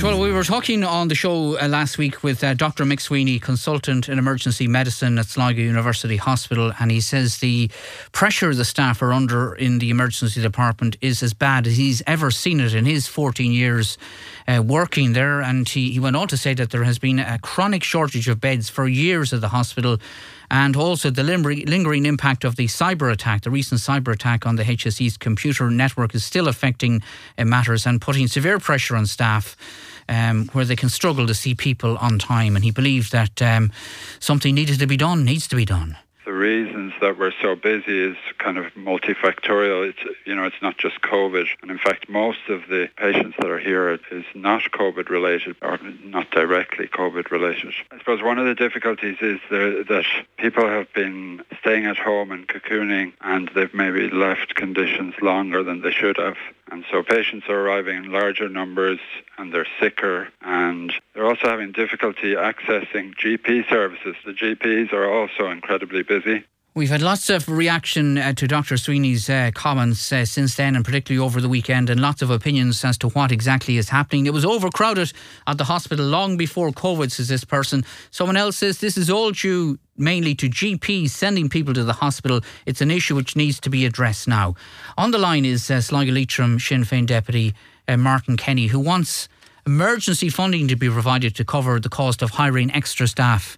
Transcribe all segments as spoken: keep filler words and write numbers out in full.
well, we were talking on the show uh, last week with uh, Doctor Mick Sweeney, consultant in emergency medicine at Sligo University Hospital, and he says the pressure the staff are under in the emergency department is as bad as he's ever seen it in his fourteen years uh, working there. And he, he went on to say that there has been a chronic shortage of beds for years at the hospital, and also the lingering impact of the cyber attack. The recent cyber attack on the H S E's computer network is still affecting uh, matters and putting severe pressure on staff, um, where they can struggle to see people on time. And he believed that um, something needed to be done, needs to be done. The reasons that we're so busy is kind of multifactorial. It's, you know, it's not just COVID. And in fact, most of the patients that are here is not COVID related or not directly COVID related. I suppose one of the difficulties is the, that people have been staying at home and cocooning, and they've maybe left conditions longer than they should have. And so patients are arriving in larger numbers and they're sicker, and they're also having difficulty accessing G P services. The G Ps are also incredibly busy. We've had lots of reaction uh, to Doctor Sweeney's uh, comments uh, since then, and particularly over the weekend, and lots of opinions as to what exactly is happening. It was overcrowded at the hospital long before COVID, says this person. Someone else says this is all due mainly to G Ps sending people to the hospital. It's an issue which needs to be addressed now. On the line is uh, Sligo Leitrim Sinn Féin Deputy uh, Martin Kenny, who wants emergency funding to be provided to cover the cost of hiring extra staff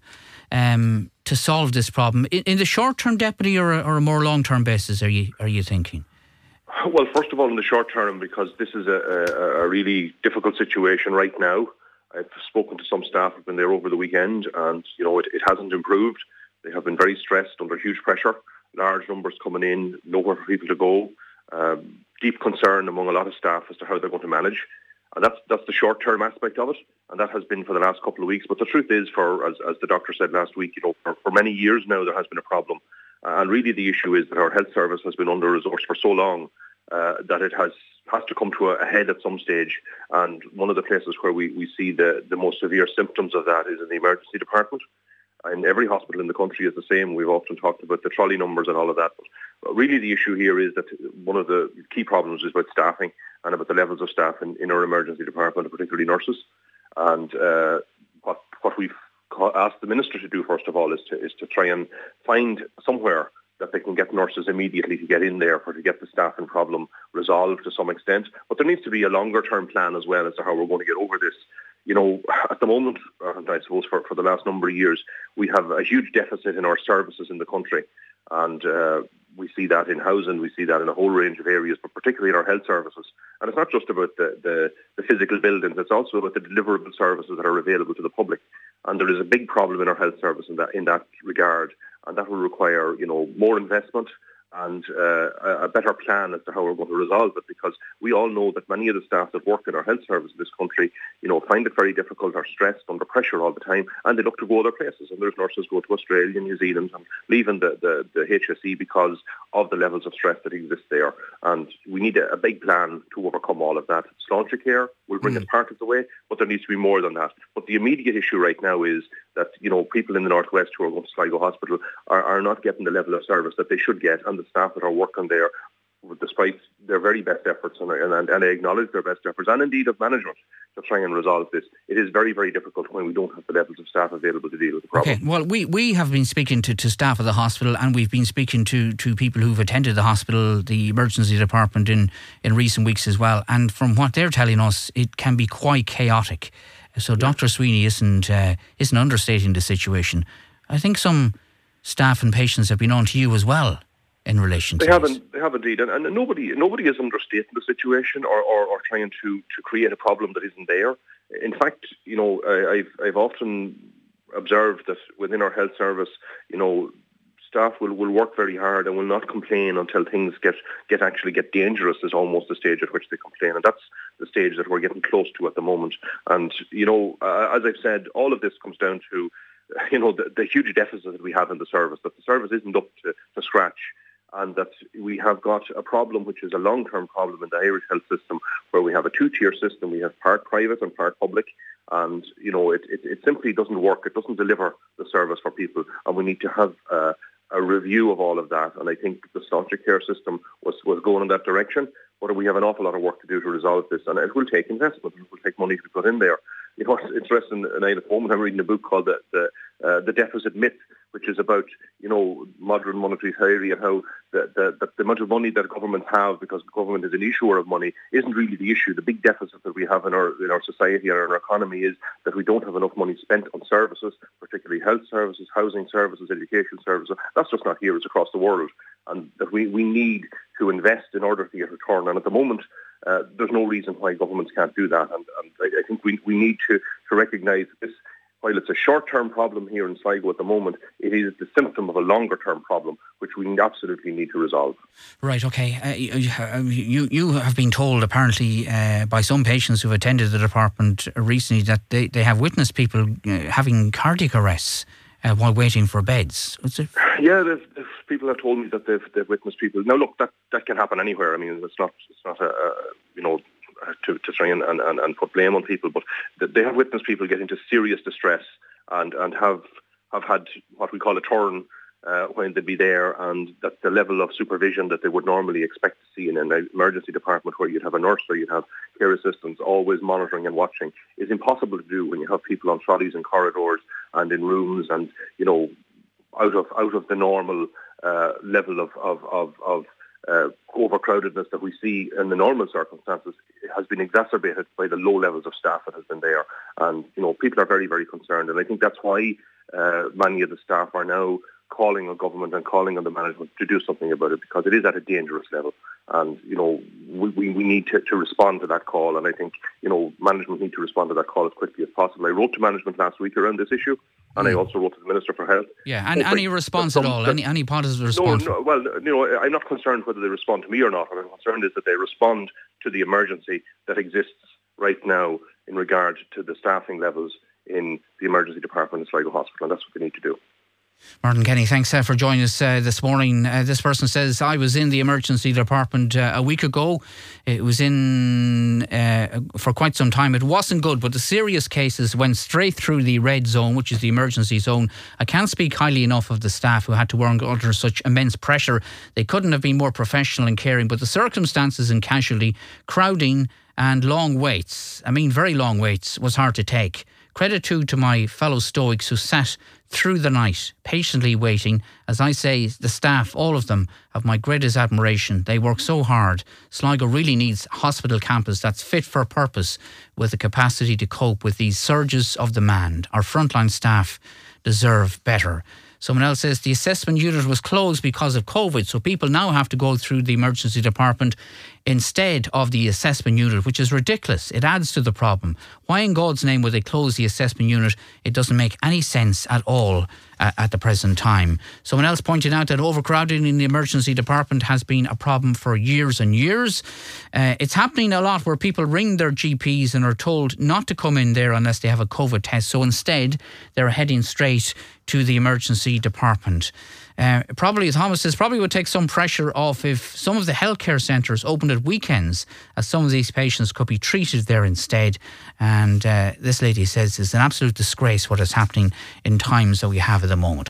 um, to solve this problem. In, in the short term, Deputy, or a, or a more long term basis, are you are you thinking? Well, first of all, in the short term, because this is a, a, a really difficult situation right now. I've spoken to some staff who've been there over the weekend, and you know it, it hasn't improved. They have been very stressed, under huge pressure, large numbers coming in, nowhere for people to go, um, deep concern among a lot of staff as to how they're going to manage. And that's that's the short-term aspect of it, and that has been for the last couple of weeks. But the truth is, for as, as the doctor said last week, you know, for, for many years now there has been a problem, uh, and really the issue is that our health service has been under-resourced for so long uh, that it has has to come to a head at some stage. And one of the places where we, we see the, the most severe symptoms of that is in the emergency department. And every hospital in the country is the same. We've often talked about the trolley numbers and all of that. But really the issue here is that one of the key problems is about staffing and about the levels of staff in, in our emergency department, particularly nurses. And uh, what what we've asked the Minister to do, first of all, is to is to try and find somewhere that they can get nurses immediately to get in there for to get the staffing problem resolved to some extent. But there needs to be a longer-term plan as well as to how we're going to get over this. You know, at the moment, and I suppose for, for the last number of years, we have a huge deficit in our services in the country. And uh, we see that in housing, we see that in a whole range of areas, but particularly in our health services. And it's not just about the, the, the physical buildings, it's also about the deliverable services that are available to the public. And there is a big problem in our health service in that, in that regard. And that will require, you know, more investment and uh, a better plan as to how we're going to resolve it, because we all know that many of the staff that work in our health service in this country, you know, find it very difficult, are stressed, under pressure all the time, and they look to go other places. And there's nurses go to Australia, New Zealand, and leaving the, the, the H S E because of the levels of stress that exist there. And we need a, a big plan to overcome all of that. Sláinte care will bring mm. us part of the way, but there needs to be more than that. But the immediate issue right now is that, you know, people in the Northwest who are going to Sligo Hospital are, are not getting the level of service that they should get, and the staff that are working there, despite their very best efforts, and, and, and I acknowledge their best efforts, and indeed of management, to try and resolve this. It is very, very difficult when we don't have the levels of staff available to deal with the problem. Okay, well, we, we have been speaking to, to staff of the hospital, and we've been speaking to, to people who've attended the hospital, the emergency department in, in recent weeks as well. And from what they're telling us, it can be quite chaotic. So yeah. Doctor Sweeney isn't uh, isn't understating the situation. I think some staff and patients have been on to you as well in relation they to haven't, this. They have indeed. And, and nobody nobody is understating the situation or, or, or trying to, to create a problem that isn't there. In fact, you know, I, I've, I've often observed that within our health service, you know, staff will, will work very hard and will not complain until things get, get actually get dangerous, is almost the stage at which they complain. And that's the stage that we're getting close to at the moment. And, you know, uh, as I've said, all of this comes down to, you know, the, the huge deficit that we have in the service, that the service isn't up to, to scratch. And that we have got a problem which is a long-term problem in the Irish health system, where we have a two-tier system. We have part private and part public. And, you know, it, it, it simply doesn't work. It doesn't deliver the service for people. And we need to have uh, a review of all of that, and I think the Sláinte care system was, was going in that direction. But we have an awful lot of work to do to resolve this, and it will take investment. It will take money to be put in there. You know, it's interesting. And I, at the moment, I'm reading a book called the the, uh, the Deficit Myth, which is about, you know, modern monetary theory and how the, the, the, the amount of money that governments have, because the government is an issuer of money, isn't really the issue. The big deficit that we have in our in our society and our economy is that we don't have enough money spent on services, particularly health services, housing services, education services. That's just not here; it's across the world, and that we, we need to invest in order to get return. And at the moment, uh, there's no reason why governments can't do that. And, and I, I think we, we need to, to recognise this. While it's a short-term problem here in Sligo at the moment, it is the symptom of a longer-term problem, which we absolutely need to resolve. Right, OK. Uh, you, you have been told, apparently, uh, by some patients who've attended the department recently that they, they have witnessed people uh, having cardiac arrests uh, while waiting for beds. Is it? Yeah, there's, there's people have told me that they've, they've witnessed people. Now, look, that, that can happen anywhere. I mean, it's not, it's not a, a you know... To, to try and, and, and put blame on people, but they have witnessed people get into serious distress and, and have have had what we call a turn uh, when they'd be there, and that the level of supervision that they would normally expect to see in an emergency department, where you'd have a nurse or you'd have care assistants always monitoring and watching, is impossible to do when you have people on trolleys and corridors and in rooms, and you know, out of out of the normal uh, level of of of, of Uh, overcrowdedness that we see in the normal circumstances. It has been exacerbated by the low levels of staff that has been there, and you know, people are very, very concerned, and I think that's why uh, many of the staff are now calling on government and calling on the management to do something about it, because it is at a dangerous level, and you know, we, we, we need to, to respond to that call, and I think, you know, management need to respond to that call as quickly as possible. I wrote to management last week around this issue, and mm. I also wrote to the Minister for Health. Yeah, and any response some, at all? Any any positive response? No, no, well, you know, I'm not concerned whether they respond to me or not. What I'm concerned is that they respond to the emergency that exists right now in regard to the staffing levels in the emergency department in Sligo Hospital, and that's what they need to do. Martin Kenny, thanks uh, for joining us uh, this morning. Uh, this person says, I was in the emergency department uh, a week ago. It was in uh, for quite some time. It wasn't good, but the serious cases went straight through the red zone, which is the emergency zone. I can't speak highly enough of the staff who had to work under such immense pressure. They couldn't have been more professional and caring, but the circumstances in casualty, crowding and long waits, I mean very long waits, was hard to take. Credit too to my fellow Stoics who sat through the night, patiently waiting. As I say, the staff, all of them, have my greatest admiration. They work so hard. Sligo really needs a hospital campus that's fit for purpose, with the capacity to cope with these surges of demand. Our frontline staff deserve better. Someone else says the assessment unit was closed because of COVID, so people now have to go through the emergency department instead of the assessment unit, which is ridiculous. It adds to the problem. Why in God's name would they close the assessment unit? It doesn't make any sense at all uh, at the present time. Someone else pointed out that overcrowding in the emergency department has been a problem for years and years. Uh, it's happening a lot where people ring their G Ps and are told not to come in there unless they have a COVID test. So instead, they're heading straight to the emergency department. Uh, probably, as Thomas says, probably would take some pressure off if some of the healthcare centres opened at weekends, as some of these patients could be treated there instead. And uh, this lady says it's an absolute disgrace what is happening in times that we have at the moment.